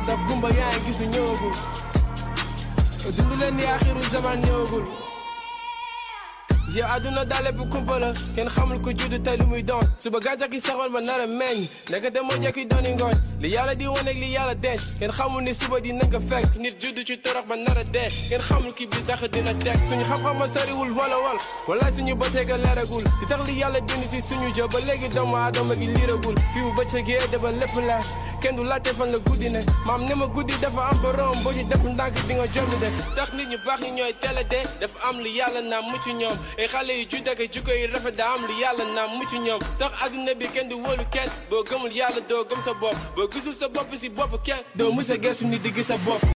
ndax gumba yaa ngi gis lu ñëwagul dund leen ni axiru zaman ñëwagul yow àdduna daal lépp kumpa la kenn xamul ko juddu tey lu muy doon suba gàncax gi saxoon ma nar a meññ ndekete moo njëkk dooni ngooñ li yàlla di wane ak li yàlla denc kenn xamul ni suba dinañ ko fekk nit juddu ci torox ba nar a dee kenn xamul ki bis dax dina teg suñu xam-xam ma soriwul wala suñu bëteeg a leeragul di tax li yàlla bind si suñu jë ba léegi doomu aadama gi liiragul fii bu bëccëgee de ba lépp la kenn du laajte fan la guddi ne maam ne ma guddi dafa am borom boo ci def ndànk di nga jommi de tax nit ñu baax ñi ñooy teel a dee dafa am li yàlla naam mucc ñoom ay xale yu judd ak jikko yi rafet daa am li yàlla naam mucc ñoom tax adduna bi kenn du wóolu kenn boo gëmul yàlla doo gëm sa bopp boo gisul sa bopp si bopp kenn doo musa geesu nit di gis sa bopp